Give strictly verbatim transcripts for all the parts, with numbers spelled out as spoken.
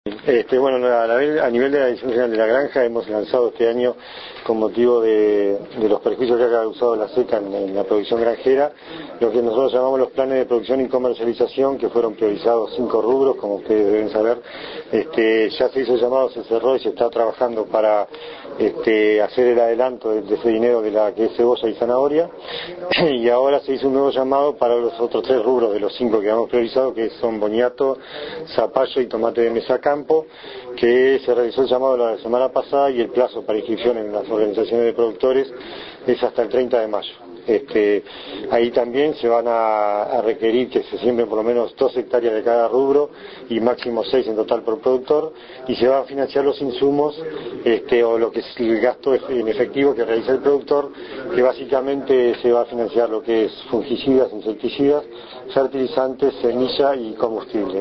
Este, bueno, a, la, a nivel de la Dirección General de la Granja hemos lanzado este año, con motivo de, de los perjuicios que ha causado la seca en, en la producción granjera, lo que nosotros llamamos los planes de producción y comercialización, que fueron priorizados cinco rubros, como ustedes deben saber. Este, ya se hizo el llamado, se cerró y se está trabajando para este, hacer el adelanto de, de ese dinero de la que es cebolla y zanahoria, y ahora se hizo un nuevo llamado para los otros tres rubros de los cinco que hemos priorizado, que son boniato, zapallo y tomate de mesa campo, que se realizó el llamado la semana pasada y el plazo para inscripción en las organizaciones de productores es hasta el treinta de mayo. Este, ahí también se van a, a requerir que se siembren por lo menos dos hectáreas de cada rubro y máximo seis en total por productor, y se van a financiar los insumos este, o lo que es el gasto en efectivo que realiza el productor, que básicamente se va a financiar lo que es fungicidas, insecticidas, fertilizantes, semilla y combustible.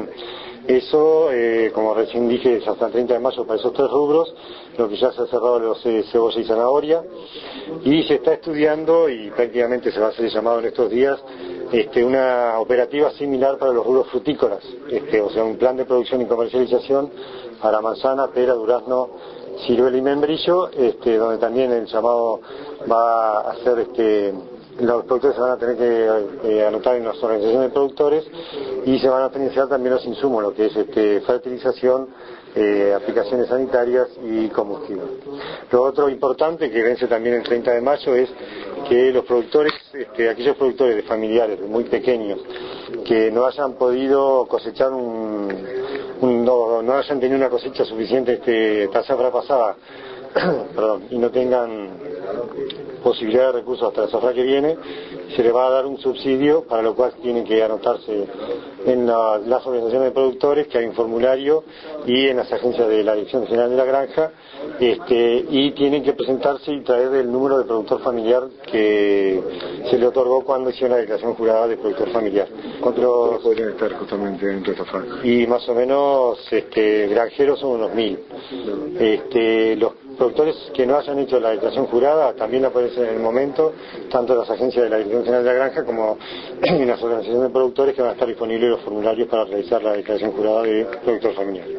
Eso, eh, como recién dije, es hasta el treinta de mayo para esos tres rubros, lo que ya se ha cerrado los eh, cebolla y zanahoria, y se está estudiando, y prácticamente se va a hacer llamado en estos días, este, una operativa similar para los rubros frutícolas, este, o sea, un plan de producción y comercialización para manzana, pera, durazno, ciruela y membrillo, este, donde también el llamado va a hacer... Este, los productores se van a tener que eh, anotar en las organizaciones de productores y se van a financiar también los insumos, lo que es este, fertilización, eh, aplicaciones sanitarias y combustible. Lo otro importante, que vence también el treinta de mayo, es que los productores, este, aquellos productores de familiares muy pequeños que no hayan podido cosechar un, un no, no hayan tenido una cosecha suficiente este, esta zafra pasada, perdón, y no tengan posibilidad de recursos hasta la zafra que viene, se les va a dar un subsidio, para lo cual tienen que anotarse en la, las organizaciones de productores, que hay un formulario, y en las agencias de la Dirección General de la Granja, este, y tienen que presentarse y traer el número de productor familiar que se le otorgó cuando hicieron la declaración jurada de productor familiar. ¿Cuántos podrían estar justamente dentro de esta franja? Y más o menos este, granjeros son unos mil. Este, los productores que no hayan hecho la declaración jurada también aparecen en el momento, tanto en las agencias de la Dirección General de la Granja como en las organizaciones de productores, que van a estar disponibles los formularios para realizar la declaración jurada de productor familiar.